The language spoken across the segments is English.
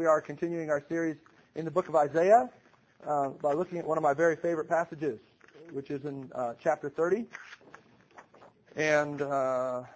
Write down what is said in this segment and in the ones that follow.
we are continuing our series in the book of Isaiah by looking at one of my very favorite passages, which is in chapter 30. And I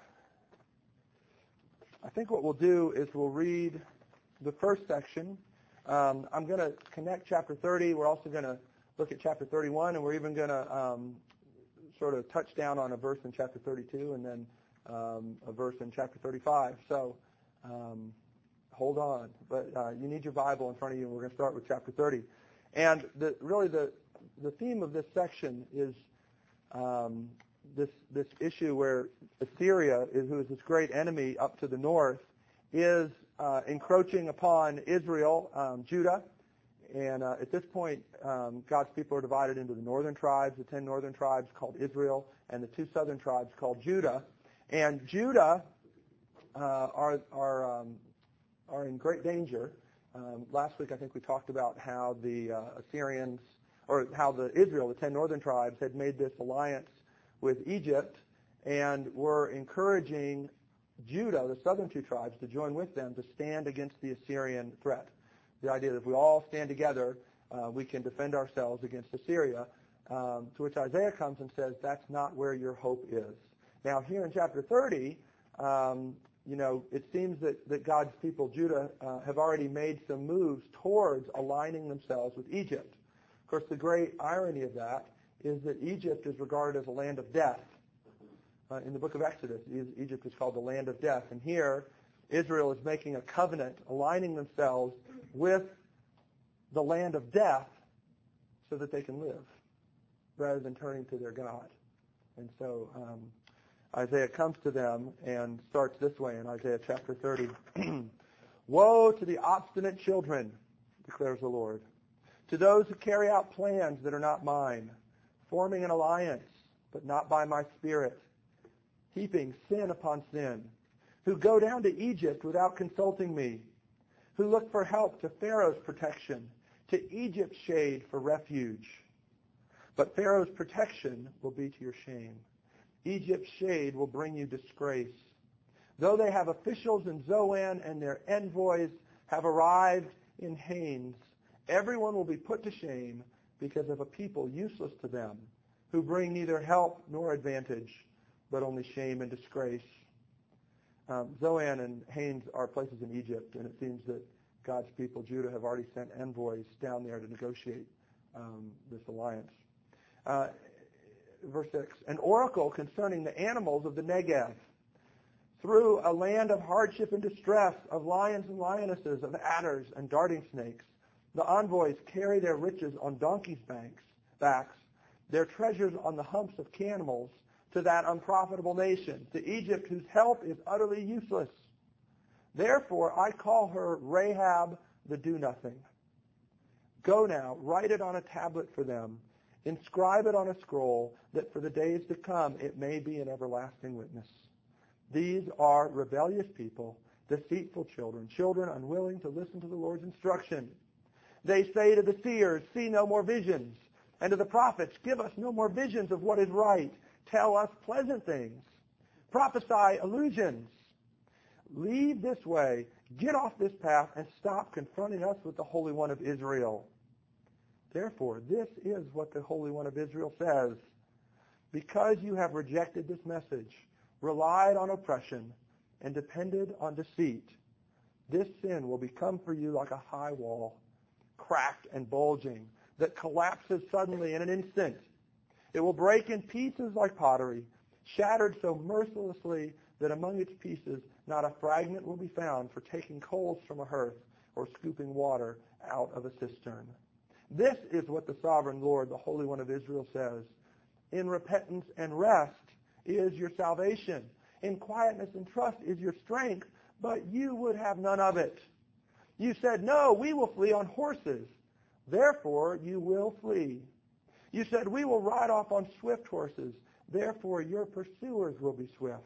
think what we'll do is we'll read the first section. I'm going to connect chapter 30. We're also going to look at chapter 31, and we're even going to sort of touch down on a verse in chapter 32 and then a verse in chapter 35. So hold on. But you need your Bible in front of you, and we're going to start with chapter 30. And the theme of this section is this issue where Assyria, who is this great enemy up to the north, is encroaching upon Israel, Judah. And at this point, God's people are divided into the northern tribes, the 10 northern tribes called Israel, and the 2 southern tribes called Judah. And Judah are in great danger. Last week, I think we talked about how the Assyrians, or how Israel, the 10 northern tribes, had made this alliance with Egypt and were encouraging Judah, the southern 2 tribes, to join with them to stand against the Assyrian threat. The idea that if we all stand together, we can defend ourselves against Assyria, to which Isaiah comes and says, that's not where your hope is. Now, here in chapter 30, it seems that God's people, Judah, have already made some moves towards aligning themselves with Egypt. Of course, the great irony of that is that Egypt is regarded as a land of death. In the book of Exodus, Egypt is called the land of death. And here, Israel is making a covenant, aligning themselves with the land of death so that they can live, rather than turning to their God. And so Isaiah comes to them and starts this way in Isaiah chapter 30. Woe to the obstinate children, declares the Lord, to those who carry out plans that are not mine, forming an alliance, but not by my spirit, heaping sin upon sin, who go down to Egypt without consulting me, who look for help to Pharaoh's protection, to Egypt's shade for refuge. But Pharaoh's protection will be to your shame. Egypt's shade will bring you disgrace. Though they have officials in Zoan and their envoys have arrived in Hanes, everyone will be put to shame because of a people useless to them, who bring neither help nor advantage, but only shame and disgrace. Zoan and Hanes are places in Egypt, and it seems that God's people, Judah, have already sent envoys down there to negotiate this alliance. Verse 6, an oracle concerning the animals of the Negev. Through a land of hardship and distress, of lions and lionesses, of adders and darting snakes, the envoys carry their riches on donkeys' backs, their treasures on the humps of camels, to that unprofitable nation, to Egypt, whose help is utterly useless. Therefore I call her Rahab the do-nothing. Go now, write it on a tablet for them, inscribe it on a scroll, that for the days to come it may be an everlasting witness. These are rebellious people, deceitful children, children unwilling to listen to the Lord's instruction. They say to the seers, see no more visions, and to the prophets, give us no more visions of what is right. Tell us pleasant things. Prophesy illusions. Leave this way, get off this path, and stop confronting us with the Holy One of Israel. Therefore, this is what the Holy One of Israel says. Because you have rejected this message, relied on oppression, and depended on deceit, this sin will become for you like a high wall, cracked and bulging, that collapses suddenly in an instant. It will break in pieces like pottery, shattered so mercilessly that among its pieces not a fragment will be found for taking coals from a hearth or scooping water out of a cistern. This is what the sovereign Lord, the Holy One of Israel, says. In repentance and rest is your salvation. In quietness and trust is your strength, but you would have none of it. You said, no, we will flee on horses. Therefore you will flee. You said, we will ride off on swift horses. Therefore your pursuers will be swift.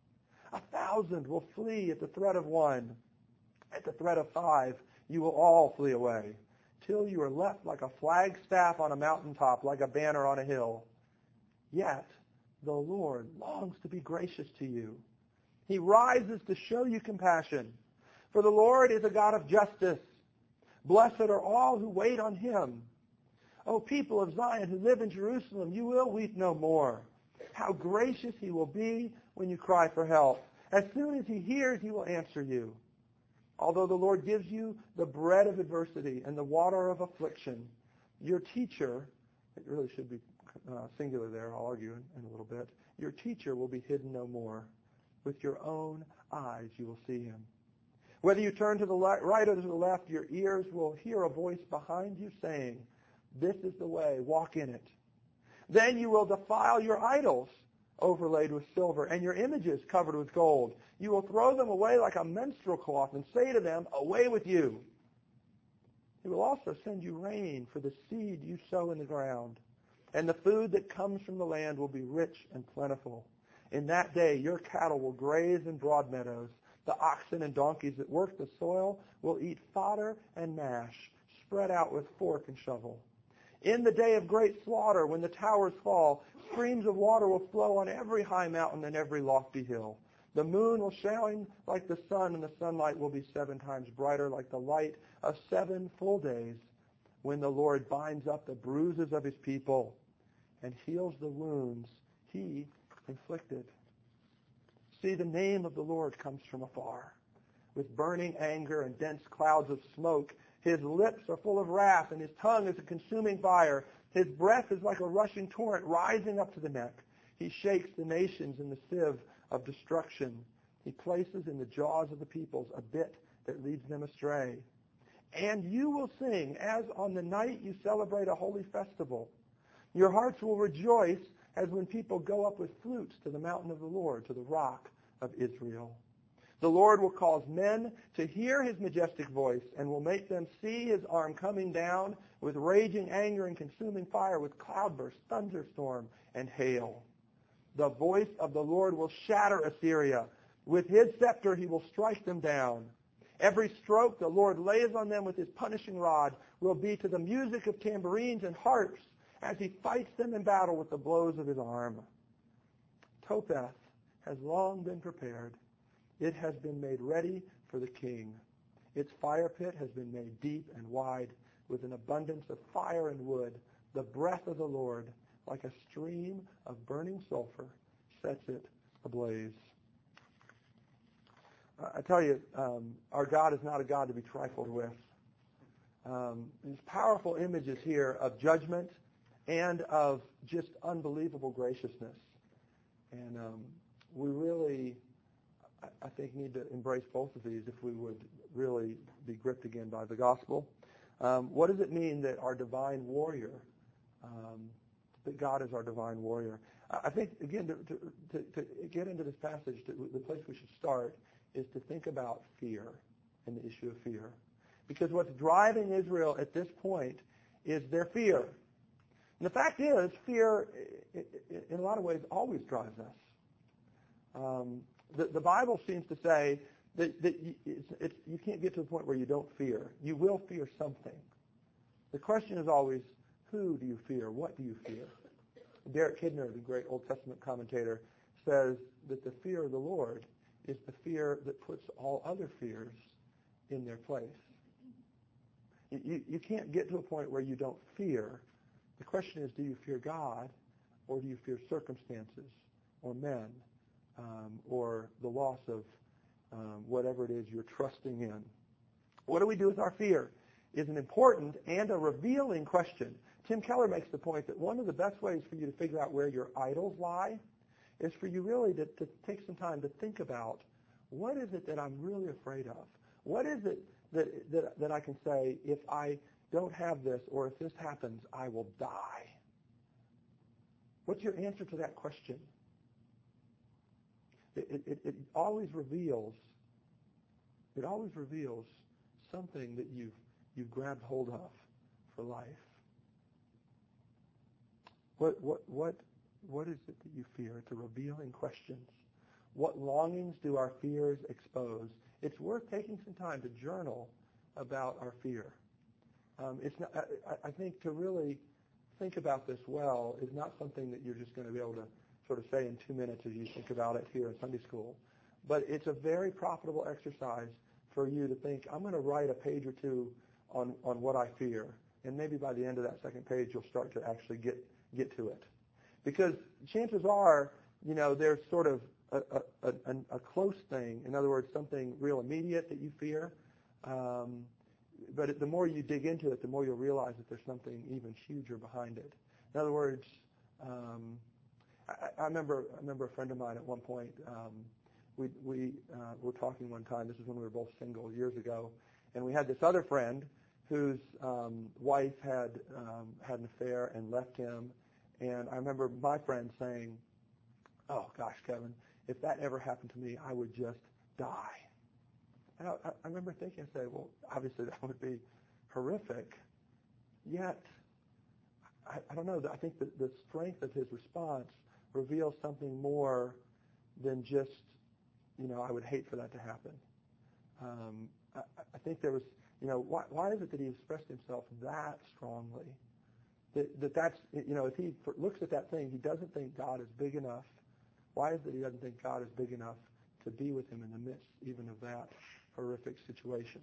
1,000 will flee at the threat of 1. At the threat of 5, you will all flee away, till you are left like a flagstaff on a mountaintop, like a banner on a hill. Yet the Lord longs to be gracious to you. He rises to show you compassion. For the Lord is a God of justice. Blessed are all who wait on him. O people of Zion who live in Jerusalem, you will weep no more. How gracious he will be when you cry for help. As soon as he hears, he will answer you. Although the Lord gives you the bread of adversity and the water of affliction, your teacher, it really should be singular there, I'll argue in a little bit, your teacher will be hidden no more. With your own eyes you will see him. Whether you turn to the right or to the left, your ears will hear a voice behind you saying, this is the way, walk in it. Then you will defile your idols, overlaid with silver, and your images covered with gold. You will throw them away like a menstrual cloth and say to them, away with you. He will also send you rain for the seed you sow in the ground, and the food that comes from the land will be rich and plentiful. In that day your cattle will graze in broad meadows. The oxen and donkeys that work the soil will eat fodder and mash, spread out with fork and shovel. In the day of great slaughter, when the towers fall, streams of water will flow on every high mountain and every lofty hill. The moon will shine like the sun, and the sunlight will be 7 times brighter like the light of 7 full days, when the Lord binds up the bruises of his people and heals the wounds he inflicted. See, the name of the Lord comes from afar, with burning anger and dense clouds of smoke. His lips are full of wrath, and his tongue is a consuming fire. His breath is like a rushing torrent rising up to the neck. He shakes the nations in the sieve of destruction. He places in the jaws of the peoples a bit that leads them astray. And you will sing as on the night you celebrate a holy festival. Your hearts will rejoice as when people go up with flutes to the mountain of the Lord, to the rock of Israel. The Lord will cause men to hear his majestic voice and will make them see his arm coming down with raging anger and consuming fire, with cloudburst, thunderstorm, and hail. The voice of the Lord will shatter Assyria. With his scepter he will strike them down. Every stroke the Lord lays on them with his punishing rod will be to the music of tambourines and harps as he fights them in battle with the blows of his arm. Topheth has long been prepared. It has been made ready for the king. Its fire pit has been made deep and wide with an abundance of fire and wood. The breath of the Lord, like a stream of burning sulfur, sets it ablaze. I tell you, our God is not a God to be trifled with. These powerful images here of judgment and of just unbelievable graciousness. And we really, I think, need to embrace both of these if we would really be gripped again by the gospel. What does it mean that our divine warrior, that God is our divine warrior? I think, again, to get into this passage, the place we should start is to think about fear and the issue of fear. Because what's driving Israel at this point is their fear. And the fact is, fear, in a lot of ways, always drives us. The Bible seems to say that you can't get to the point where you don't fear. You will fear something. The question is always, who do you fear? What do you fear? Derek Kidner, the great Old Testament commentator, says that the fear of the Lord is the fear that puts all other fears in their place. You can't get to a point where you don't fear. The question is, do you fear God, or do you fear circumstances, or men, or the loss of whatever it is you're trusting in? What do we do with our fear is an important and a revealing question. Tim Keller makes the point that one of the best ways for you to figure out where your idols lie is for you really to take some time to think about, what is it that I'm really afraid of? What is it that I can say, if I don't have this, or if this happens, I will die? What's your answer to that question? It always reveals something that you've grabbed hold of for life. What is it that you fear? It's a revealing question. What longings do our fears expose? It's worth taking some time to journal about our fear. I think to really think about this well is not something that you're just going to be able to sort of say in 2 minutes as you think about it here in Sunday school. But it's a very profitable exercise for you to think, I'm going to write a page or two on what I fear. And maybe by the end of that second page, you'll start to actually get to it. Because chances are, there's sort of a close thing. In other words, something real immediate that you fear. But the more you dig into it, the more you'll realize that there's something even huger behind it. In other words, I remember a friend of mine at one point, we were talking one time, this is when we were both single years ago, and we had this other friend whose wife had an affair and left him. And I remember my friend saying, "Oh, gosh, Kevin, if that ever happened to me, I would just die." And I remember thinking, well, obviously that would be horrific. Yet, I don't know, I think that the strength of his response reveals something more than just, I would hate for that to happen. I think there was, why is it that he expressed himself that strongly? That's, if he looks at that thing, he doesn't think God is big enough. Why is it he doesn't think God is big enough to be with him in the midst even of that horrific situation?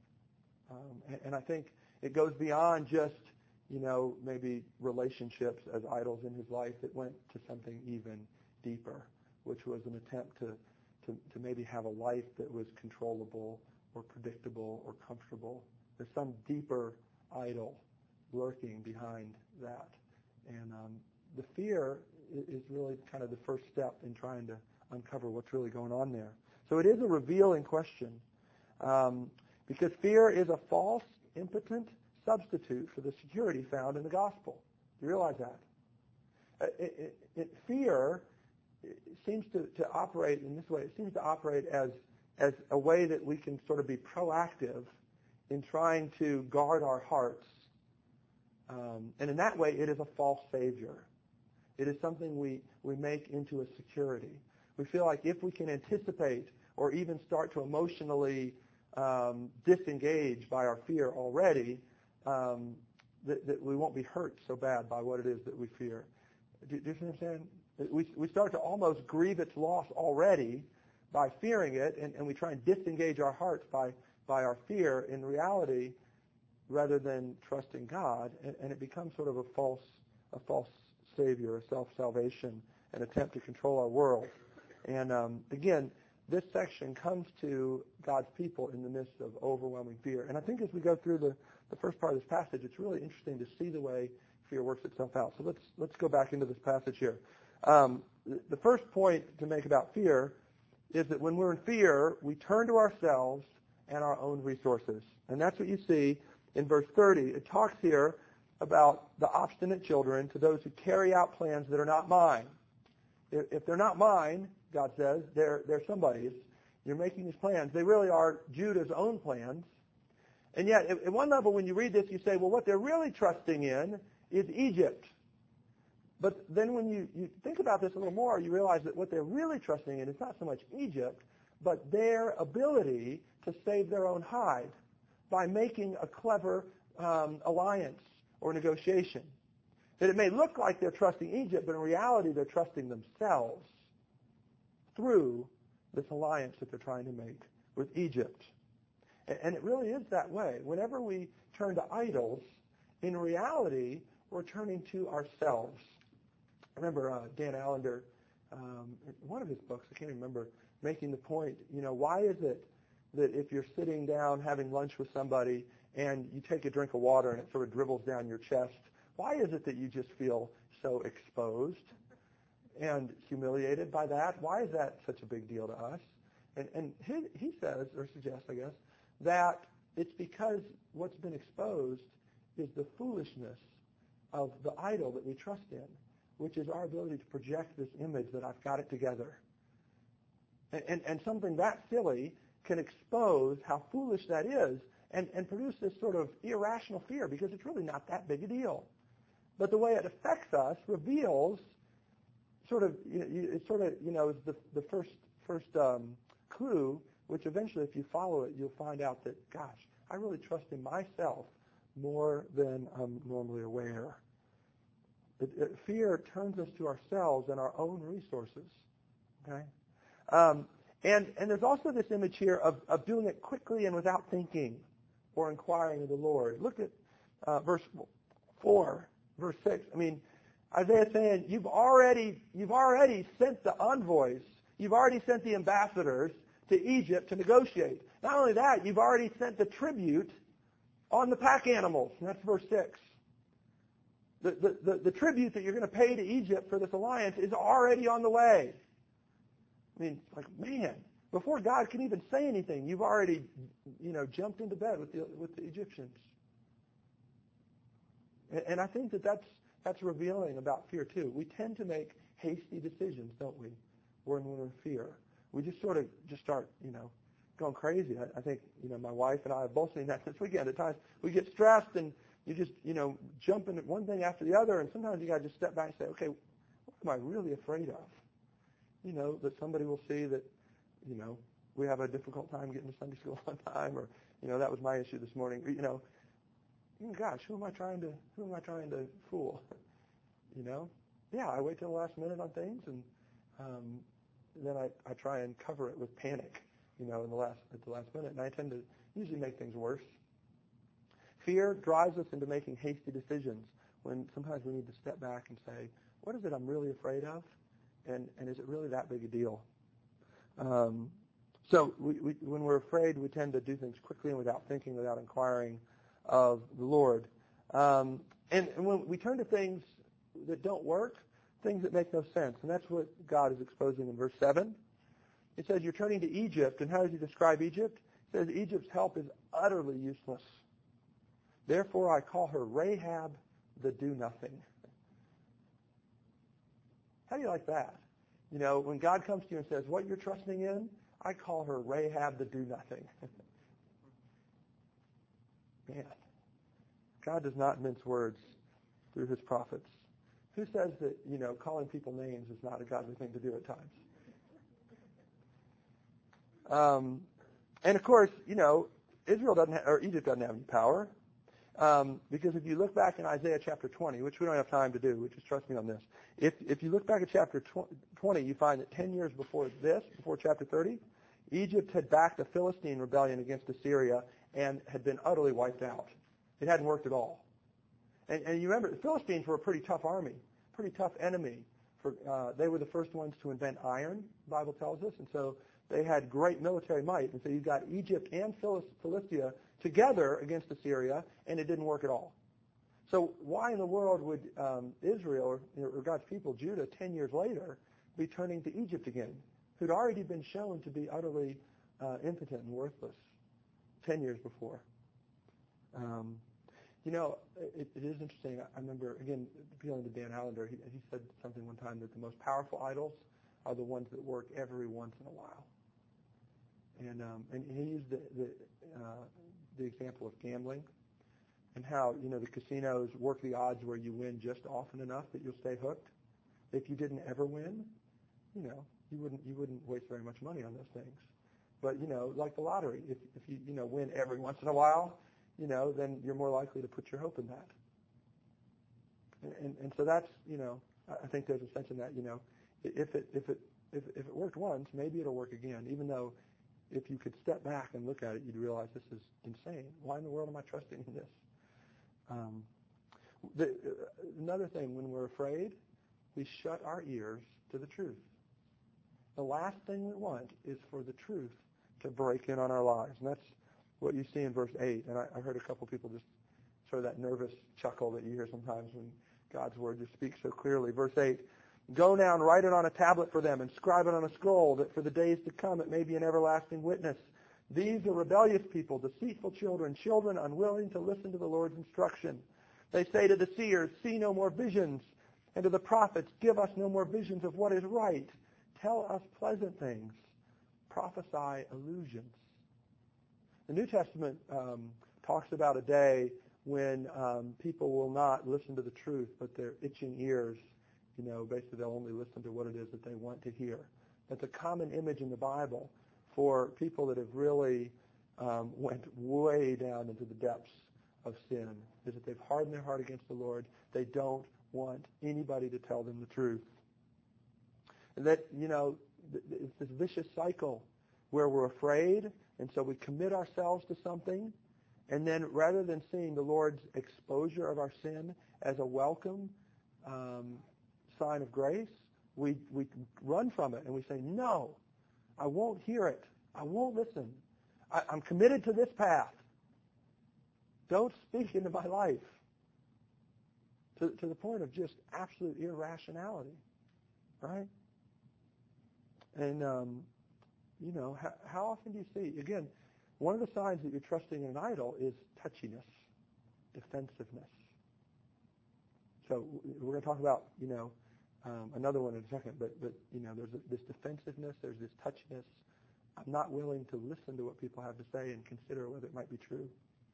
And I think it goes beyond just, maybe relationships as idols in his life. It went to something even deeper, which was an attempt to maybe have a life that was controllable or predictable or comfortable. There's some deeper idol lurking behind that. And the fear is really kind of the first step in trying to uncover what's really going on there. So it is a revealing question, because fear is a false, impotent substitute for the security found in the gospel. Do you realize that? Fear seems to operate in this way. It seems to operate as a way that we can sort of be proactive in trying to guard our hearts. And in that way, it is a false savior. It is something we make into a security. We feel like if we can anticipate or even start to emotionally disengage by our fear already, that we won't be hurt so bad by what it is that we fear. Do you see what I'm saying? We start to almost grieve its loss already by fearing it, and we try and disengage our hearts by our fear in reality rather than trusting God, and it becomes sort of a false savior, a self-salvation, an attempt to control our world. And again, this section comes to God's people in the midst of overwhelming fear. And I think as we go through the first part of this passage, it's really interesting to see the way fear works itself out. So let's go back into this passage here. The first point to make about fear is that when we're in fear, we turn to ourselves and our own resources. And that's what you see in verse 30. It talks here about the obstinate children, to those who carry out plans that are not mine. If they're not mine, God says, they're somebody's. You're making these plans. They really are Judah's own plans. And yet, at one level, when you read this, you say, well, what they're really trusting in is Egypt. But then when you think about this a little more, you realize that what they're really trusting in is not so much Egypt, but their ability to save their own hide by making a clever alliance or negotiation. That it may look like they're trusting Egypt, but in reality they're trusting themselves through this alliance that they're trying to make with Egypt. And it really is that way. Whenever we turn to idols, in reality, we're turning to ourselves. I remember Dan Allender, one of his books, I can't remember, making the point, why is it that if you're sitting down having lunch with somebody and you take a drink of water and it sort of dribbles down your chest, why is it that you just feel so exposed and humiliated by that? Why is that such a big deal to us? And he says, or suggests, I guess, that it's because what's been exposed is the foolishness of the idol that we trust in, which is our ability to project this image that I've got it together. And something that silly can expose how foolish that is and produce this sort of irrational fear because it's really not that big a deal. But the way it affects us reveals is the first clue, which eventually, if you follow it, you'll find out that, gosh, I really trust in myself more than I'm normally aware. Fear turns us to ourselves and our own resources. Okay, and there's also this image here of doing it quickly and without thinking. or inquiring of the Lord. Look at verse 4, verse 6. I mean, Isaiah's saying, you've already sent the envoys. You've already sent the ambassadors to Egypt to negotiate. Not only that, you've already sent the tribute on the pack animals. And that's verse 6. The tribute that you're going to pay to Egypt for this alliance is already on the way. I mean, like, man, before God can even say anything, you've already, jumped into bed with the Egyptians. And I think that's revealing about fear too. We tend to make hasty decisions, don't we, when we're in fear. We just sort of start, going crazy. I think, my wife and I have both seen that this weekend. At times we get stressed and you just, jump into one thing after the other, and sometimes you got to just step back and say, okay, what am I really afraid of? That somebody will see that, we have a difficult time getting to Sunday school on time, or, that was my issue this morning. Gosh, who am I trying to fool? Yeah, I wait till the last minute on things, and then I try and cover it with panic, at the last minute, and I tend to usually make things worse. Fear drives us into making hasty decisions when sometimes we need to step back and say, what is it I'm really afraid of, and is it really that big a deal? So when we're afraid, we tend to do things quickly and without thinking, without inquiring of the Lord. And when we turn to things that don't work, things that make no sense, and that's what God is exposing in verse 7. It says you're turning to Egypt, and how does he describe Egypt? He says Egypt's help is utterly useless. Therefore I call her Rahab the do-nothing. How do you like that? When God comes to you and says, what you're trusting in, I call her Rahab the do-nothing. Man, God does not mince words through his prophets. Who says that, calling people names is not a godly thing to do at times? And of course, Egypt doesn't have any power. Because if you look back in Isaiah chapter 20, which we don't have time to do, which is trust me on this, if you look back at chapter 20, you find that 10 years before chapter 30, Egypt had backed a Philistine rebellion against Assyria and had been utterly wiped out. It hadn't worked at all. And you remember, the Philistines were a pretty tough army, pretty tough enemy. They were the first ones to invent iron, the Bible tells us, and so they had great military might. And so you've got Egypt and Philistia together against Assyria, and it didn't work at all. So why in the world would Israel, or God's people, Judah, 10 years later, be turning to Egypt again, who'd already been shown to be utterly impotent and worthless 10 years before? It is interesting. I remember, again, appealing to Dan Allender, he said something one time that the most powerful idols are the ones that work every once in a while. And he used the example of gambling and how, the casinos work the odds where you win just often enough that you'll stay hooked. If you didn't ever win, you wouldn't waste very much money on those things. But, like the lottery, if you, win every once in a while, then you're more likely to put your hope in that. And so that's, I think there's a sense in that, if it worked once, maybe it'll work again, even though if you could step back and look at it, you'd realize this is insane. Why in the world am I trusting in this? Another thing, when we're afraid, we shut our ears to the truth. The last thing we want is for the truth to break in on our lives. And that's what you see in verse 8. And I heard a couple people just sort of that nervous chuckle that you hear sometimes when God's word just speaks so clearly. Verse 8, go now and write it on a tablet for them and scribe it on a scroll, that for the days to come it may be an everlasting witness. These are rebellious people, deceitful children unwilling to listen to the Lord's instruction. They say to the seers, see no more visions, and to the prophets, give us no more visions of what is right. Tell us pleasant things. Prophesy illusions. The New Testament talks about a day when people will not listen to the truth, but their itching ears, basically they'll only listen to what it is that they want to hear. That's a common image in the Bible for people that have really went way down into the depths of sin, is that they've hardened their heart against the Lord. They don't want anybody to tell them the truth. And that, it's this vicious cycle where we're afraid, and so we commit ourselves to something, And then rather than seeing the Lord's exposure of our sin as a welcome sign of grace, we run from it and we say, no, I won't hear it. I won't listen. I'm committed to this path. Don't speak into my life. To the point of just absolute irrationality, right? And, how often do you see, again, one of the signs that you're trusting in an idol is touchiness, defensiveness. So we're going to talk about, another one in a second, but there's this defensiveness, there's this touchiness. I'm not willing to listen to what people have to say and consider whether it might be true.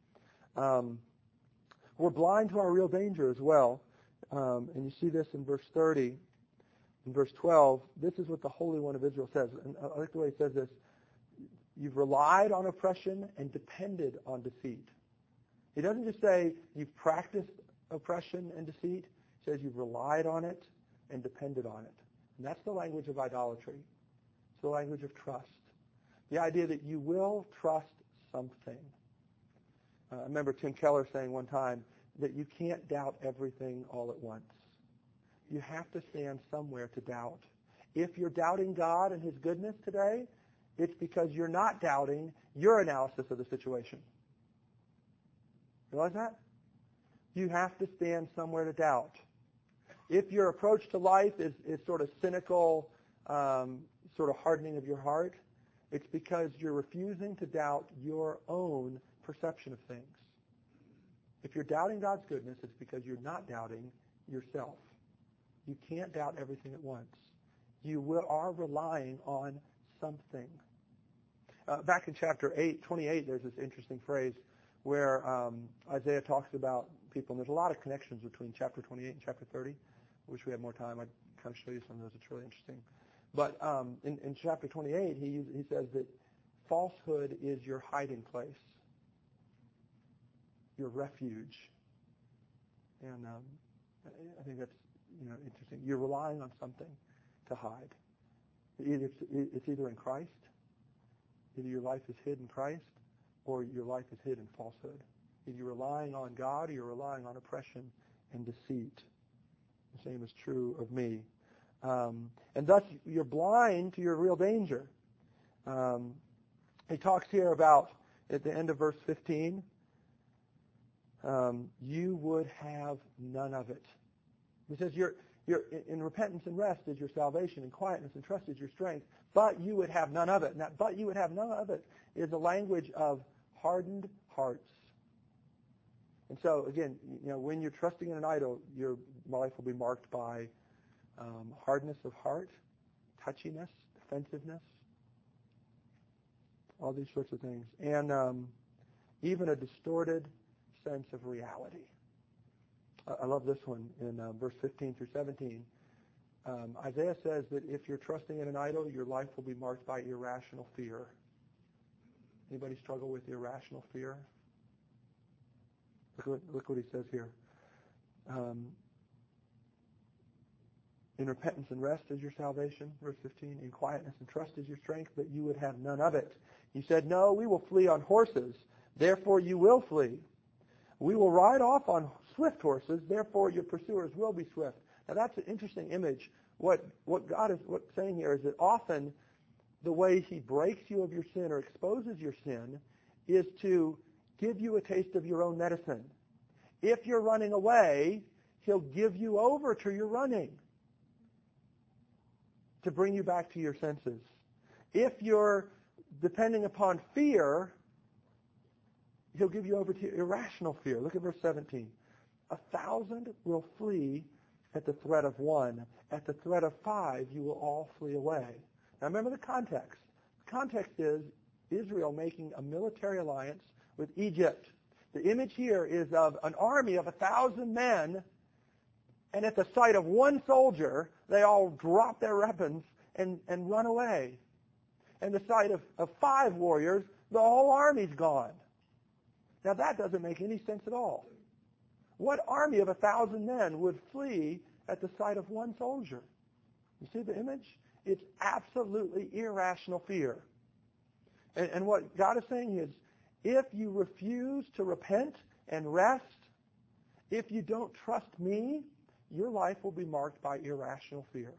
We're blind to our real danger as well. And you see this in verse 30. In verse 12, this is what the Holy One of Israel says. And I like the way he says this. You've relied on oppression and depended on deceit. He doesn't just say you've practiced oppression and deceit. He says you've relied on it and depended on it. And that's the language of idolatry. It's the language of trust. The idea that you will trust something. I remember Tim Keller saying one time that you can't doubt everything all at once. You have to stand somewhere to doubt. If you're doubting God and his goodness today, it's because you're not doubting your analysis of the situation. Realize that? You have to stand somewhere to doubt. If your approach to life is sort of cynical, sort of hardening of your heart, it's because you're refusing to doubt your own perception of things. If you're doubting God's goodness, it's because you're not doubting yourself. You can't doubt everything at once. You are relying on something. Back in chapter 28, there's this interesting phrase where Isaiah talks about people, and there's a lot of connections between chapter 28 and chapter 30. I wish we had more time. I'd kind of show you some of those. It's really interesting. But in chapter 28, he says that falsehood is your hiding place, your refuge. And I think that's interesting. You're relying on something to hide. It's either in Christ, either your life is hid in Christ, or your life is hid in falsehood. Either you're relying on God or you're relying on oppression and deceit. The same is true of me. And thus, you're blind to your real danger. He talks here about, at the end of verse 15, you would have none of it. He says, you're in repentance and rest is your salvation, and quietness and trust is your strength, but you would have none of it. And that but you would have none of it is the language of hardened hearts. And so, again, when you're trusting in an idol, your life will be marked by hardness of heart, touchiness, defensiveness, all these sorts of things. And even a distorted sense of reality. I love this one in verse 15 through 17. Isaiah says that if you're trusting in an idol, your life will be marked by irrational fear. Anybody struggle with irrational fear? Look what he says here. In repentance and rest is your salvation, verse 15. In quietness and trust is your strength, but you would have none of it. You said, no, we will flee on horses, therefore you will flee. We will ride off on swift horses, therefore your pursuers will be swift. Now that's an interesting image. What God is saying here is that often the way he breaks you of your sin or exposes your sin is to give you a taste of your own medicine. If you're running away, he'll give you over to your running to bring you back to your senses. If you're depending upon fear, he'll give you over to irrational fear. Look at verse 17. 1,000 will flee at the threat of one. At the threat of 5, you will all flee away. Now remember the context. The context is Israel making a military alliance with Egypt. The image here is of an army of 1,000 men, and at the sight of one soldier, they all drop their weapons and run away. And the sight of 5 warriors, the whole army's gone. Now that doesn't make any sense at all. What army of 1,000 men would flee at the sight of one soldier? You see the image? It's absolutely irrational fear. And what God is saying is, if you refuse to repent and rest, if you don't trust me, your life will be marked by irrational fear.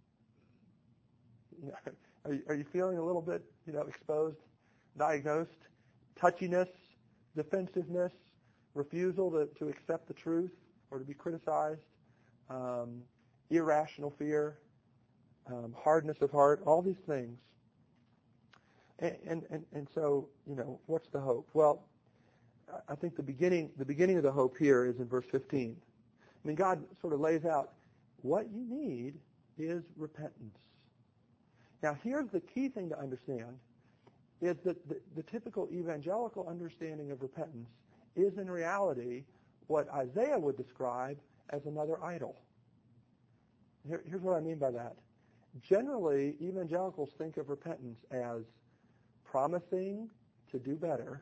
Are you feeling a little bit, exposed, diagnosed? Touchiness, defensiveness, refusal to accept the truth or to be criticized, irrational fear, hardness of heart, all these things. And so, what's the hope? Well, I think the beginning of the hope here is in verse 15. I mean, God sort of lays out what you need is repentance. Now, here's the key thing to understand, is that the typical evangelical understanding of repentance is in reality what Isaiah would describe as another idol. Here's what I mean by that. Generally, evangelicals think of repentance as promising to do better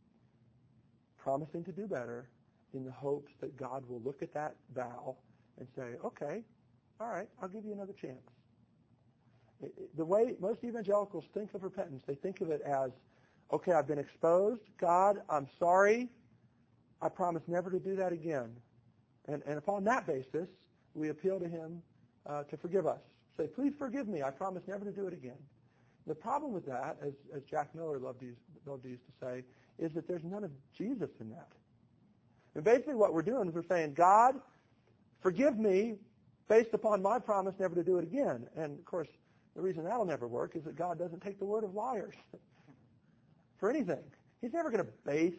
in the hopes that God will look at that vow and say, okay, all right, I'll give you another chance. The way most evangelicals think of repentance, they think of it as, okay, I've been exposed. God, I'm sorry. I promise never to do that again. And upon that basis, we appeal to him to forgive us. Say, please forgive me. I promise never to do it again. The problem with that, as Jack Miller loved to use to say, is that there's none of Jesus in that. And basically what we're doing is we're saying, God, forgive me based upon my promise never to do it again. And, of course, the reason that'll never work is that God doesn't take the word of liars for anything. He's never going to base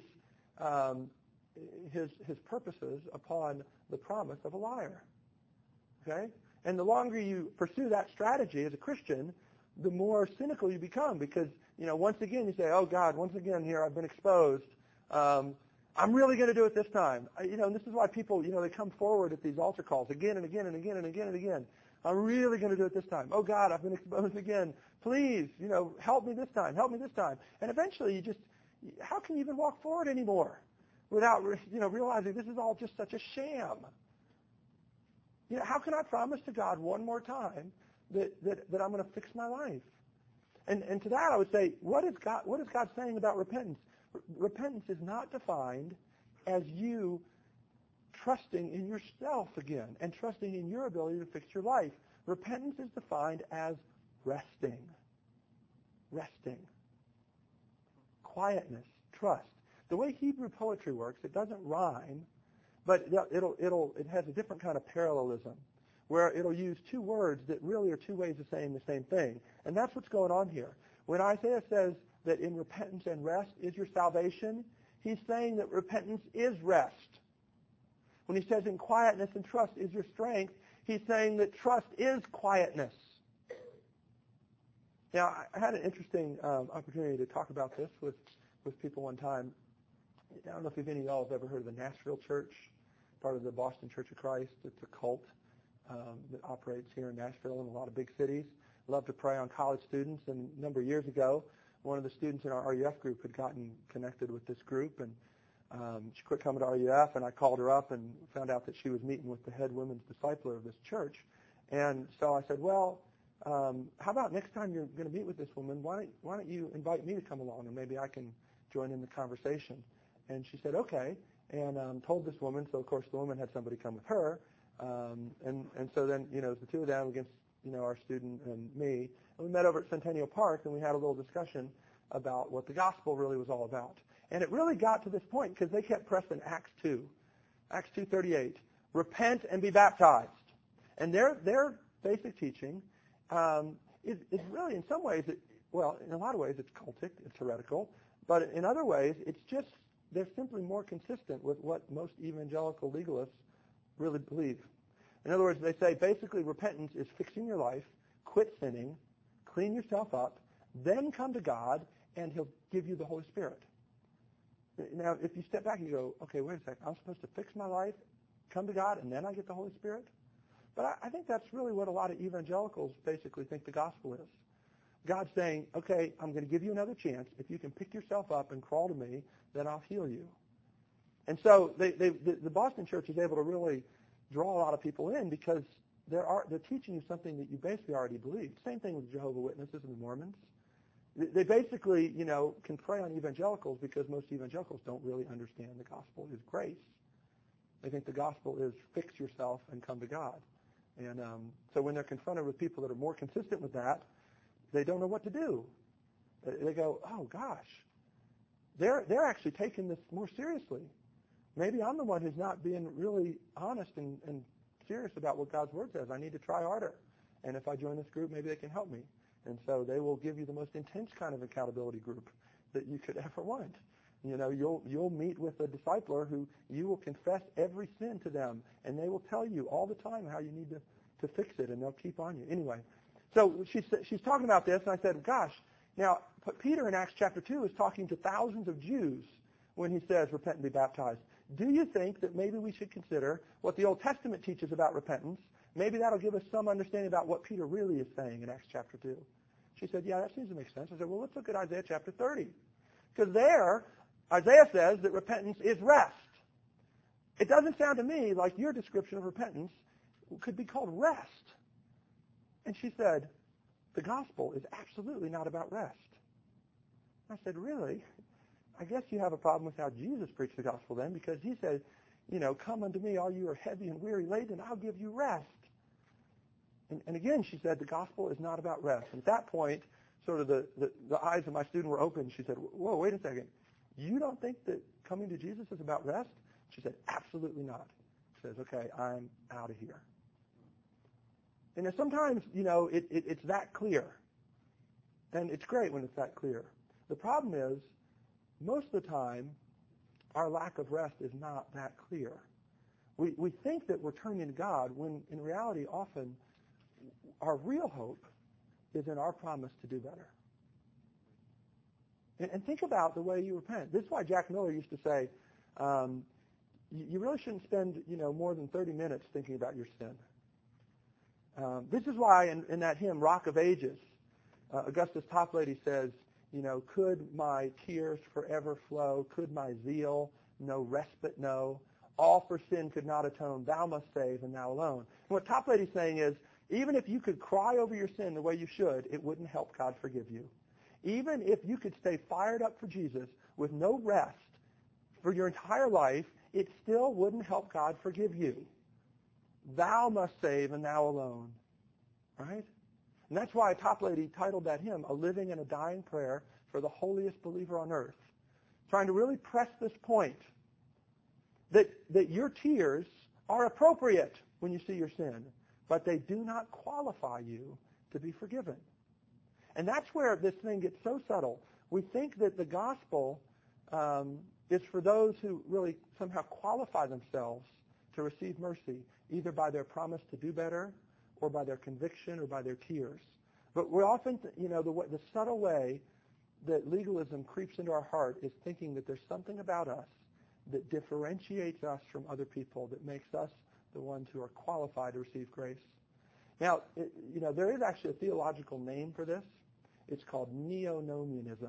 his purposes upon the promise of a liar. Okay? And the longer you pursue that strategy as a Christian, the more cynical you become because, once again you say, oh, God, once again here I've been exposed. I'm really going to do it this time. And this is why people, they come forward at these altar calls again and again and again and again and again. I'm really going to do it this time. Oh, God, I've been exposed again. Please, help me this time. Help me this time. And eventually how can you even walk forward anymore without, realizing this is all just such a sham? How can I promise to God one more time that I'm going to fix my life? And to that I would say, what is God saying about repentance? Repentance is not defined as you trusting in yourself again and trusting in your ability to fix your life. Repentance is defined as resting. Quietness, trust. The way Hebrew poetry works, it doesn't rhyme, but it has a different kind of parallelism where it'll use two words that really are two ways of saying the same thing. And that's what's going on here. When Isaiah says that in repentance and rest is your salvation, he's saying that repentance is rest. When he says in quietness and trust is your strength, he's saying that trust is quietness. Now, I had an interesting opportunity to talk about this with people one time. I don't know if any of y'all have ever heard of the Nashville Church, part of the Boston Church of Christ. It's a cult that operates here in Nashville and a lot of big cities. Love to prey on college students. And a number of years ago, one of the students in our RUF group had gotten connected with this group, and she quit coming to RUF, and I called her up and found out that she was meeting with the head women's discipler of this church. And so I said, well, how about next time you're going to meet with this woman, why don't you invite me to come along, and maybe I can join in the conversation. And she said, okay, and told this woman. So, of course, the woman had somebody come with her. And so then, the two of them against, our student and me. And we met over at Centennial Park, and we had a little discussion about what the gospel really was all about. And it really got to this point because they kept pressing Acts 2:38, repent and be baptized. And their basic teaching is really, in some ways, in a lot of ways, it's cultic, it's heretical. But in other ways, they're simply more consistent with what most evangelical legalists really believe. In other words, they say basically repentance is fixing your life, quit sinning, clean yourself up, then come to God, and he'll give you the Holy Spirit. Now, if you step back and you go, okay, wait a second, I'm supposed to fix my life, come to God, and then I get the Holy Spirit? But I think that's really what a lot of evangelicals basically think the gospel is. God's saying, okay, I'm going to give you another chance. If you can pick yourself up and crawl to me, then I'll heal you. And so the Boston church is able to really draw a lot of people in because they're teaching you something that you basically already believe. Same thing with Jehovah's Witnesses and the Mormons. They basically, can prey on evangelicals because most evangelicals don't really understand the gospel is grace. They think the gospel is fix yourself and come to God. And so when they're confronted with people that are more consistent with that, they don't know what to do. They go, oh gosh, they're actually taking this more seriously. Maybe I'm the one who's not being really honest and serious about what God's Word says. I need to try harder. And if I join this group, maybe they can help me. And so they will give you the most intense kind of accountability group that you could ever want. You'll meet with a discipler who you will confess every sin to them, and they will tell you all the time how you need to fix it, and they'll keep on you. Anyway, so she's talking about this, and I said, gosh, now Peter in Acts chapter 2 is talking to thousands of Jews when he says repent and be baptized. Do you think that maybe we should consider what the Old Testament teaches about repentance? Maybe that'll give us some understanding about what Peter really is saying in Acts chapter 2. She said, yeah, that seems to make sense. I said, well, let's look at Isaiah chapter 30. Because there, Isaiah says that repentance is rest. It doesn't sound to me like your description of repentance could be called rest. And she said, the gospel is absolutely not about rest. I said, really? I guess you have a problem with how Jesus preached the gospel then, because he said, come unto me, all you are heavy and weary laden, I'll give you rest. And again, she said, the gospel is not about rest. And at that point, sort of the eyes of my student were open. She said, whoa, wait a second. You don't think that coming to Jesus is about rest? She said, absolutely not. She says, okay, I'm out of here. And sometimes, it's that clear. And it's great when it's that clear. The problem is, most of the time, our lack of rest is not that clear. We think that we're turning to God when, in reality, often our real hope is in our promise to do better. And think about the way you repent. This is why Jack Miller used to say, you really shouldn't spend, more than 30 minutes thinking about your sin. This is why in that hymn, Rock of Ages, Augustus Toplady says, could my tears forever flow? Could my zeal no respite know? All for sin could not atone. Thou must save, and thou alone. And what Toplady's saying is, even if you could cry over your sin the way you should, it wouldn't help God forgive you. Even if you could stay fired up for Jesus with no rest for your entire life, it still wouldn't help God forgive you. Thou must save, and thou alone. Right? And that's why Toplady titled that hymn, A Living and a Dying Prayer for the Holiest Believer on Earth. Trying to really press this point that your tears are appropriate when you see your sin, but they do not qualify you to be forgiven. And that's where this thing gets so subtle. We think that the gospel is for those who really somehow qualify themselves to receive mercy, either by their promise to do better or by their conviction or by their tears. But we often, the subtle way that legalism creeps into our heart is thinking that there's something about us that differentiates us from other people, that makes us the ones who are qualified to receive grace. Now, there is actually a theological name for this. It's called neo-nomianism.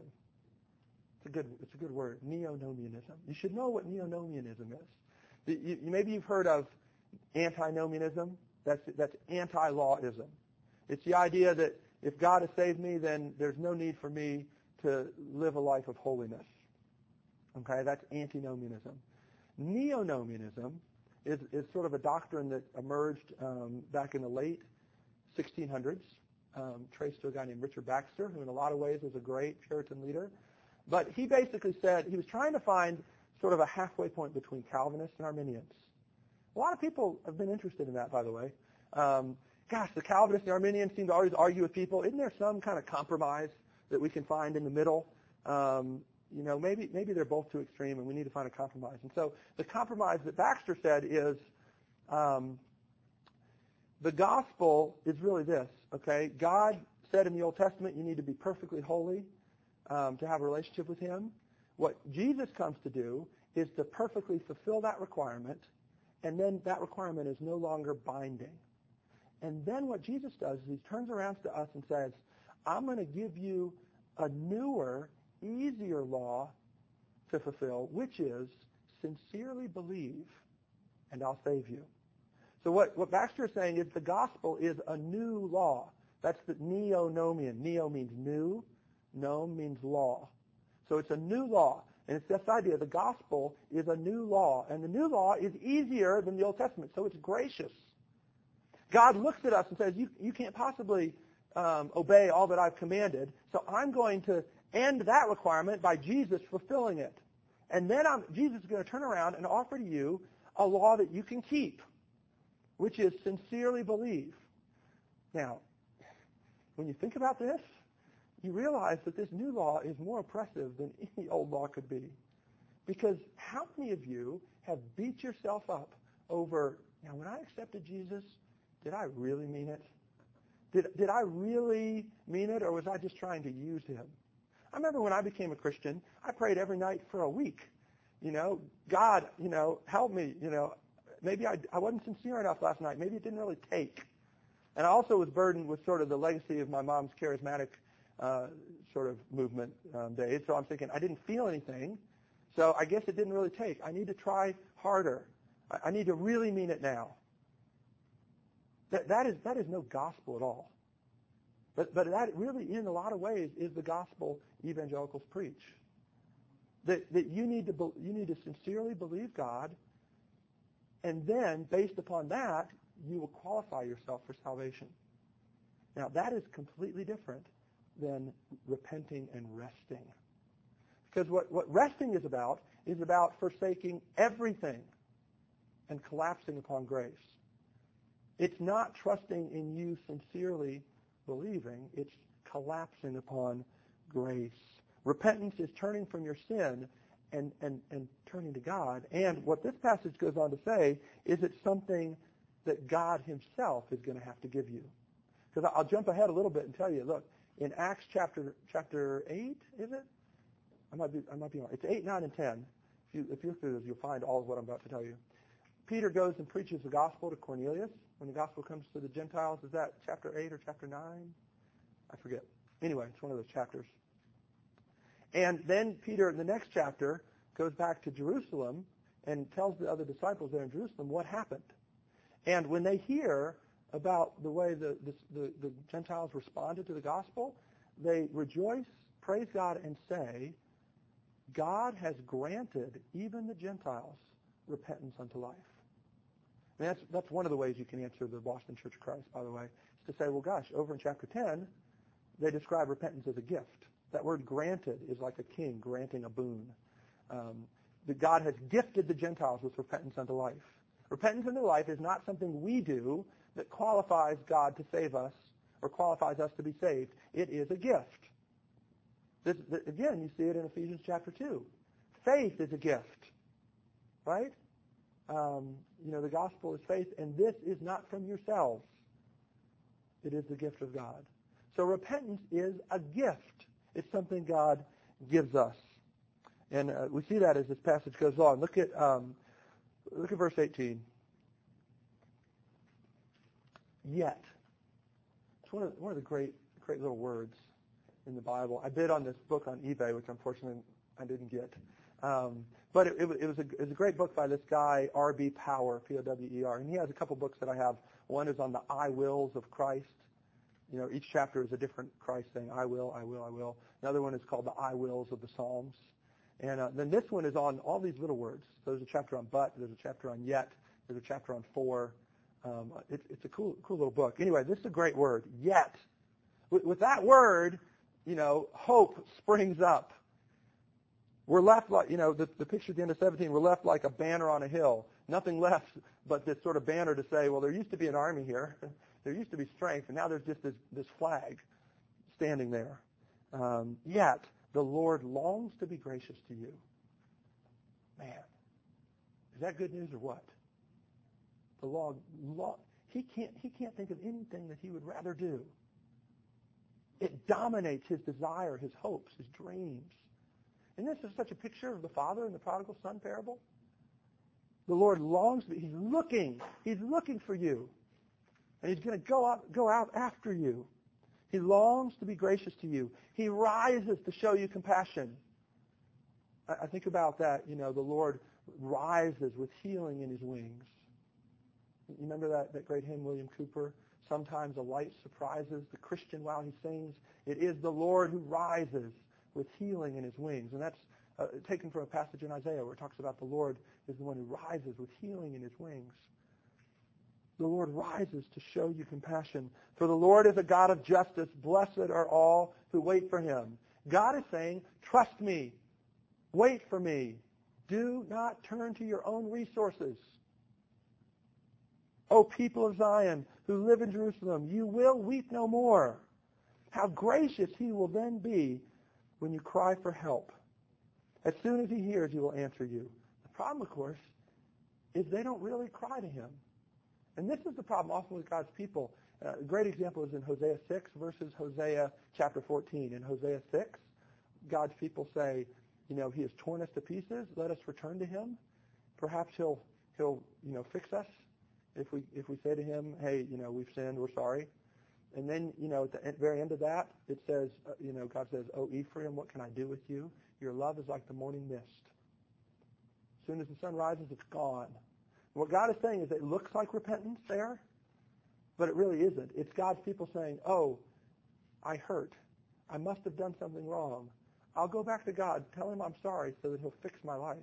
It's a good word, neo-nomianism. You should know what neo-nomianism is. Maybe you've heard of antinomianism. That's anti-lawism. It's the idea that if God has saved me, then there's no need for me to live a life of holiness. Okay, that's antinomianism. Neo-nomianism is sort of a doctrine that emerged back in the late 1600s, traced to a guy named Richard Baxter, who in a lot of ways was a great Puritan leader. But he basically said he was trying to find sort of a halfway point between Calvinists and Arminians. A lot of people have been interested in that, by the way. The Calvinists and the Arminians seem to always argue with people. Isn't there some kind of compromise that we can find in the middle? Maybe they're both too extreme, and we need to find a compromise. And so the compromise that Baxter said is the gospel is really this, okay? God said in the Old Testament you need to be perfectly holy to have a relationship with him. What Jesus comes to do is to perfectly fulfill that requirement, and then that requirement is no longer binding. And then what Jesus does is he turns around to us and says, I'm going to give you a newer, easier law to fulfill, which is sincerely believe, and I'll save you. So what Baxter is saying is the gospel is a new law. That's the neo-nomian. Neo means new. Noam means law. So it's a new law. And it's this idea, the gospel is a new law. And the new law is easier than the Old Testament, so it's gracious. God looks at us and says, you can't possibly obey all that I've commanded, so I'm going to end that requirement by Jesus fulfilling it. And then Jesus is going to turn around and offer to you a law that you can keep, which is sincerely believe. Now, when you think about this, you realize that this new law is more oppressive than any old law could be. Because how many of you have beat yourself up over, now when I accepted Jesus, did I really mean it? Did I really mean it, or was I just trying to use him? I remember when I became a Christian, I prayed every night for a week. God, help me. Maybe I wasn't sincere enough last night. Maybe it didn't really take. And I also was burdened with sort of the legacy of my mom's charismatic sort of movement days. So I'm thinking, I didn't feel anything, so I guess it didn't really take. I need to try harder. I need to really mean it now. That is no gospel at all. But that really, in a lot of ways, is the gospel evangelicals preach. That you need to sincerely believe God, and then, based upon that, you will qualify yourself for salvation. Now, that is completely different than repenting and resting. Because what resting is about forsaking everything and collapsing upon grace. It's not trusting in you sincerely believing. It's collapsing upon grace. Repentance is turning from your sin and turning to God. And what this passage goes on to say is it's something that God himself is going to have to give you. Because I'll jump ahead a little bit and tell you, look, in Acts chapter 8, is it? I might be wrong. It's 8, 9, and 10. If you look through this, you'll find all of what I'm about to tell you. Peter goes and preaches the gospel to Cornelius. When the gospel comes to the Gentiles, is that chapter 8 or chapter 9? I forget. Anyway, it's one of those chapters. And then Peter, in the next chapter, goes back to Jerusalem and tells the other disciples there in Jerusalem what happened. And when they hear about the way the Gentiles responded to the gospel, they rejoice, praise God, and say, God has granted even the Gentiles repentance unto life. And that's one of the ways you can answer the Boston Church of Christ, by the way, is to say, well, gosh, over in chapter 10, they describe repentance as a gift. That word granted is like a king granting a boon. That God has gifted the Gentiles with repentance unto life. Repentance unto life is not something we do that qualifies God to save us or qualifies us to be saved. It is a gift. Again, you see it in Ephesians chapter 2. Faith is a gift, right? The gospel is faith, and this is not from yourselves. It is the gift of God. So repentance is a gift. It's something God gives us. And we see that as this passage goes on. Look at verse 18. Yet. It's one of the great little words in the Bible. I bid on this book on eBay, which unfortunately I didn't get. But it was a great book by this guy, R.B. Power, P-O-W-E-R. And he has a couple books that I have. One is on the I wills of Christ. Each chapter is a different Christ saying, I will, I will, I will. Another one is called the I wills of the Psalms. And then this one is on all these little words. So there's a chapter on but, there's a chapter on yet, there's a chapter on for. It's a cool little book. Anyway, this is a great word, yet. With that word, hope springs up. We're left like, the picture at the end of 17, we're left like a banner on a hill. Nothing left but this sort of banner to say, well, there used to be an army here. There used to be strength, and now there's just this flag standing there. Yet, the Lord longs to be gracious to you. Man, is that good news or what? The Lord, he can't think of anything that he would rather do. It dominates his desire, his hopes, his dreams. And this is such a picture of the father in the prodigal son parable. The Lord longs to be, he's looking for you. And he's going to go out after you. He longs to be gracious to you. He rises to show you compassion. I think about that, the Lord rises with healing in his wings. You remember that great hymn, William Cooper? Sometimes a light surprises the Christian while he sings. It is the Lord who rises with healing in his wings. And that's taken from a passage in Isaiah where it talks about the Lord is the one who rises with healing in his wings. The Lord rises to show you compassion. For the Lord is a God of justice. Blessed are all who wait for him. God is saying, trust me. Wait for me. Do not turn to your own resources. O people of Zion who live in Jerusalem, you will weep no more. How gracious he will then be when you cry for help. As soon as he hears, he will answer you. The problem, of course, is they don't really cry to him. And this is the problem often with God's people. A great example is in Hosea 6 versus Hosea chapter 14. In Hosea 6, God's people say, he has torn us to pieces. Let us return to him. Perhaps he'll fix us if we say to him, hey, we've sinned, we're sorry. And then, at the very end of that, it says, God says, "O Ephraim, what can I do with you? Your love is like the morning mist. As soon as the sun rises, it's gone." What God is saying is it looks like repentance there, but it really isn't. It's God's people saying, oh, I hurt. I must have done something wrong. I'll go back to God, tell him I'm sorry so that he'll fix my life.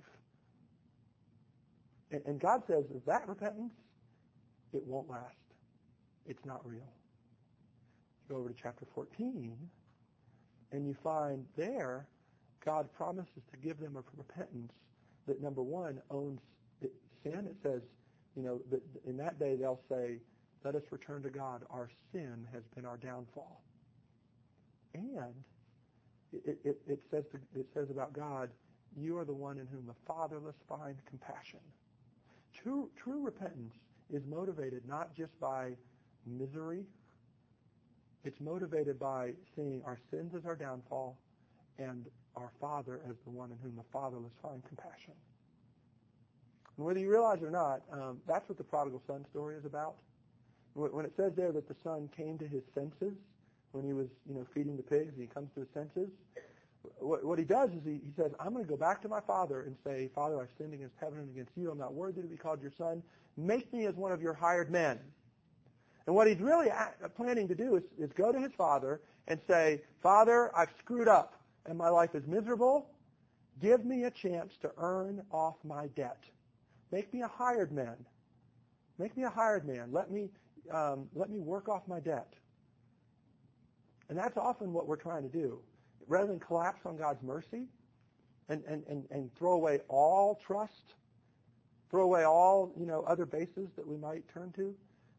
And God says, is that repentance? It won't last. It's not real. You go over to chapter 14, and you find there God promises to give them a repentance that, number one, owns sin. It says, that in that day they'll say, let us return to God. Our sin has been our downfall. And it says about God, you are the one in whom the fatherless find compassion. True repentance is motivated not just by misery. It's motivated by seeing our sins as our downfall and our Father as the one in whom the fatherless find compassion. And whether you realize it or not, that's what the prodigal son story is about. When it says there that the son came to his senses when he was, feeding the pigs, and he comes to his senses, what he does is he says, I'm going to go back to my father and say, Father, I've sinned against heaven and against you. I'm not worthy to be called your son. Make me as one of your hired men. And what he's really planning to do is go to his father and say, Father, I've screwed up and my life is miserable. Give me a chance to earn off my debt. Make me a hired man. Make me a hired man. Let me work off my debt. And that's often what we're trying to do. Rather than collapse on God's mercy and throw away all trust, throw away all other bases that we might turn to,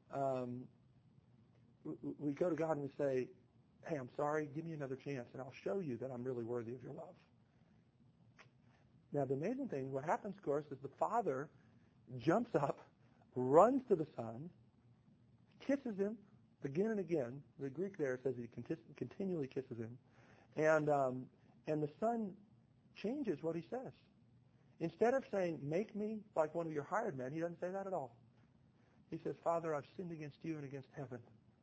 we go to God and we say, hey, I'm sorry, give me another chance, and I'll show you that I'm really worthy of your love. Now, the amazing thing, what happens, of course, is the father jumps up, runs to the son, kisses him again and again. The Greek there says he continually kisses him. And the son changes what he says. Instead of saying, make me like one of your hired men, he doesn't say that at all. He says, Father, I've sinned against you and against heaven.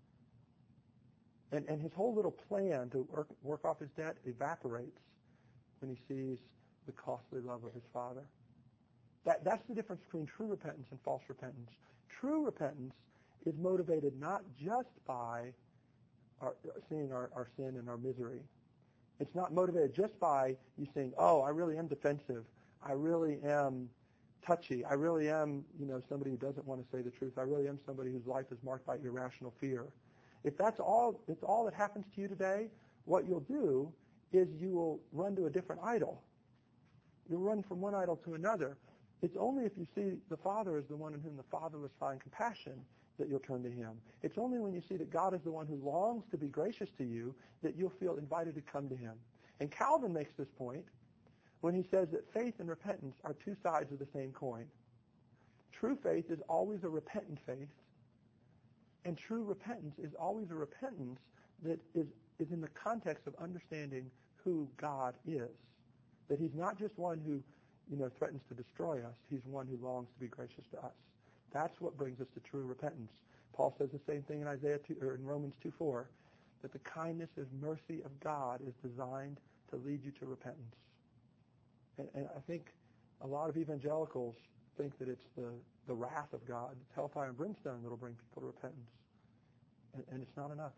And his whole little plan to work off his debt evaporates when he sees the costly love of his Father. That's the difference between true repentance and false repentance. True repentance is motivated not just by seeing our sin and our misery. It's not motivated just by you saying, oh, I really am defensive. I really am touchy. I really am, somebody who doesn't want to say the truth. I really am somebody whose life is marked by irrational fear. If it's all that happens to you today, what you'll do is you will run to a different idol. You'll run from one idol to another. It's only if you see the Father as the one in whom the fatherless find compassion that you'll turn to him. It's only when you see that God is the one who longs to be gracious to you that you'll feel invited to come to him. And Calvin makes this point when he says that faith and repentance are two sides of the same coin. True faith is always a repentant faith, and true repentance is always a repentance that is in the context of understanding who God is. That he's not just one who, threatens to destroy us. He's one who longs to be gracious to us. That's what brings us to true repentance. Paul says the same thing in in Romans 2:4, that the kindness and mercy of God is designed to lead you to repentance. And I think a lot of evangelicals think that it's the wrath of God, it's hellfire and brimstone that'll bring people to repentance. and it's not enough.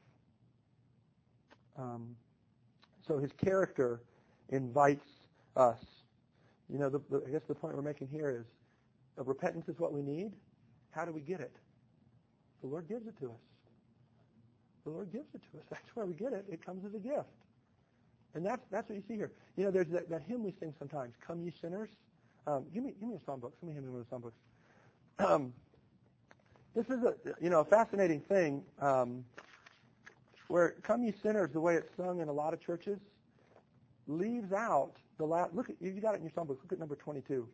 So his character invites us. You know, I guess the point we're making here is repentance is what we need. How do we get it? The Lord gives it to us. The Lord gives it to us. That's where we get it. It comes as a gift. And that's what you see here. You know, there's that hymn we sing sometimes, Come Ye Sinners. Give me a songbook. Somebody hand me one of the songbooks. This is a fascinating thing where Come Ye Sinners, the way it's sung in a lot of churches, leaves out the last. Look, you got it in your songbook. Look at number 22.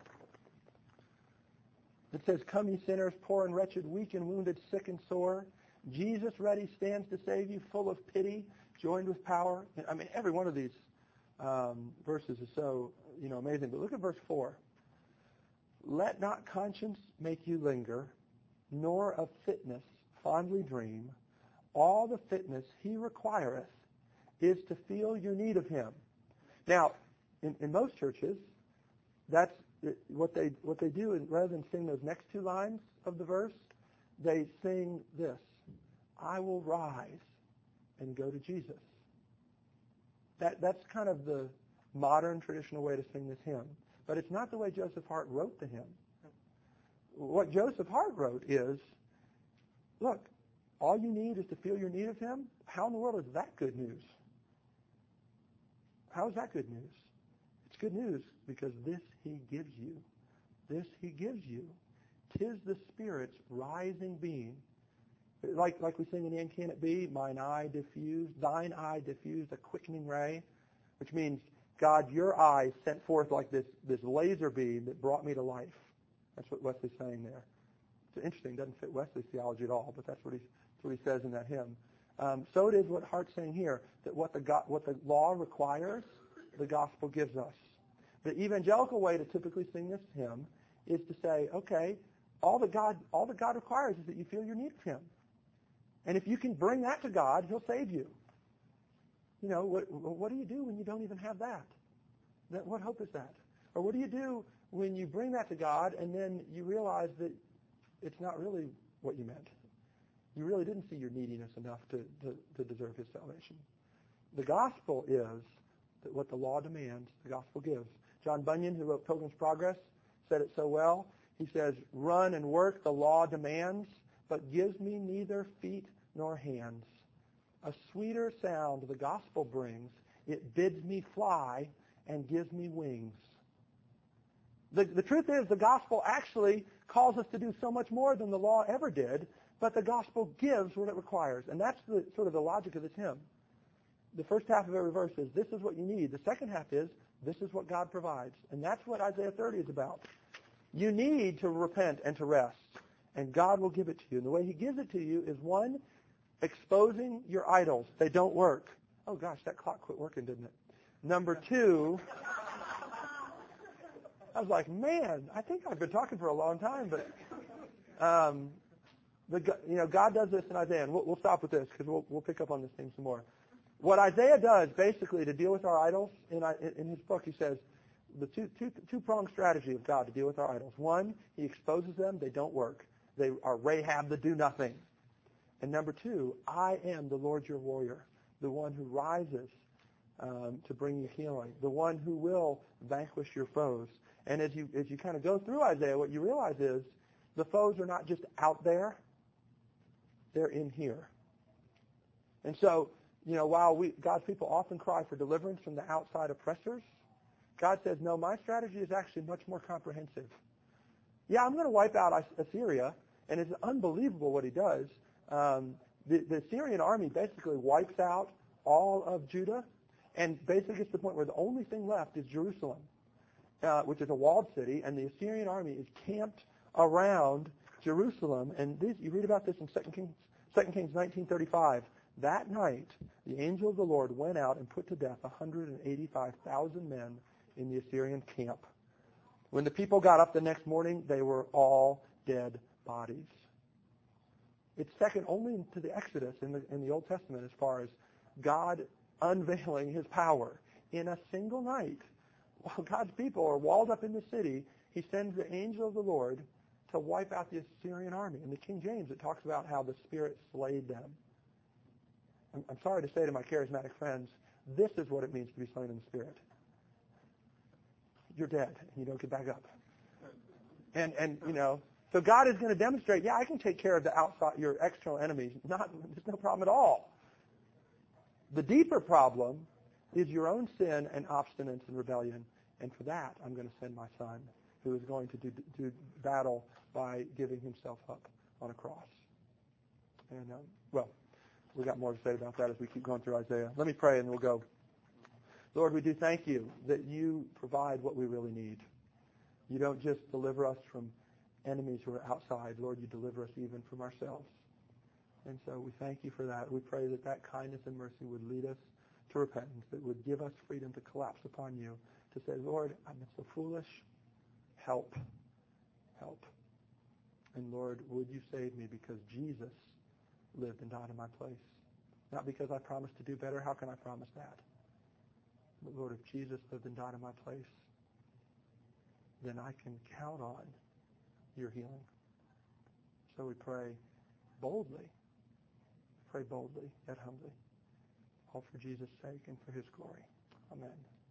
It says, Come ye sinners, poor and wretched, weak and wounded, sick and sore. Jesus ready stands to save you, full of pity, joined with power. I mean, every one of these verses is so, amazing. But look at verse 4. Let not conscience make you linger, nor of fitness fondly dream. All the fitness he requireth is to feel your need of him. Now, in most churches, that's what they do is rather than sing those next two lines of the verse, they sing this: I will rise and go to Jesus. That's kind of the modern traditional way to sing this hymn. But it's not the way Joseph Hart wrote the hymn. What Joseph Hart wrote is, look, all you need is to feel your need of him. How in the world is that good news? How is that good news? It's good news because this he gives you. This he gives you. 'Tis the Spirit's rising being. Like we sing in the Can It Be, thine eye diffused a quickening ray, which means, God, your eye sent forth like this laser beam that brought me to life. That's what Wesley's saying there. It's interesting. It doesn't fit Wesley's theology at all, but that's what he says in that hymn. So it is what Hart's saying here, that what the law requires, the gospel gives us. The evangelical way to typically sing this hymn is to say, okay, all that God requires is that you feel your need of him. And if you can bring that to God, he'll save you. You know, what do you do when you don't even have that? What hope is that? Or what do you do when you bring that to God and then you realize that it's not really what you meant? You really didn't see your neediness enough to deserve his salvation. The gospel is that what the law demands, the gospel gives. John Bunyan, who wrote Pilgrim's Progress, said it so well. He says, run and work the law demands, but gives me neither feet nor hands. A sweeter sound the gospel brings. It bids me fly and gives me wings. The truth is the gospel actually calls us to do so much more than the law ever did, but the gospel gives what it requires. And that's sort of the logic of this hymn. The first half of every verse is, this is what you need. The second half is, this is what God provides. And that's what Isaiah 30 is about. You need to repent and to rest, and God will give it to you. And the way he gives it to you is, one, exposing your idols. They don't work. Oh, gosh, that clock quit working, didn't it? Number two, I was like, man, I think I've been talking for a long time, but God does this in Isaiah, and we'll stop with this because we'll pick up on this thing some more. What Isaiah does, basically, to deal with our idols, in his book, he says, the two-pronged strategy of God to deal with our idols. One, he exposes them. They don't work. They are Rahab the do-nothing. And number two, I am the Lord your warrior, the one who rises to bring you healing, the one who will vanquish your foes. And as you kind of go through Isaiah, what you realize is the foes are not just out there, they're in here. And so, while God's people often cry for deliverance from the outside oppressors, God says, no, my strategy is actually much more comprehensive. Yeah, I'm going to wipe out Assyria, and it's unbelievable what he does. The Assyrian army basically wipes out all of Judah, and basically gets to the point where the only thing left is Jerusalem, which is a walled city, and the Assyrian army is camped around Jerusalem. And you read about this in 2 Kings 19:35. That night, the angel of the Lord went out and put to death 185,000 men in the Assyrian camp. When the people got up the next morning, they were all dead bodies. It's second only to the Exodus in the Old Testament as far as God unveiling his power. In a single night, while God's people are walled up in the city, he sends the angel of the Lord to wipe out the Assyrian army. In the King James, it talks about how the Spirit slayed them. I'm sorry to say to my charismatic friends, this is what it means to be slain in the Spirit. You're dead, and you don't get back up. And so God is going to demonstrate, I can take care of the outside, your external enemies. There's no problem at all. The deeper problem is your own sin and obstinance and rebellion. And for that, I'm going to send my Son, who is going to do battle by giving himself up on a cross. And, we got more to say about that as we keep going through Isaiah. Let me pray and we'll go. Lord, we do thank you that you provide what we really need. You don't just deliver us from enemies who are outside. Lord, you deliver us even from ourselves. And so we thank you for that. We pray that that kindness and mercy would lead us to repentance, that would give us freedom to collapse upon you, to say, Lord, I've been so foolish. Help. Help. And Lord, would you save me because Jesus lived and died in my place? Not because I promised to do better. How can I promise that? But Lord, if Jesus lived and died in my place, then I can count on your healing. So we pray boldly. Pray boldly, yet humbly. All for Jesus' sake and for his glory. Amen.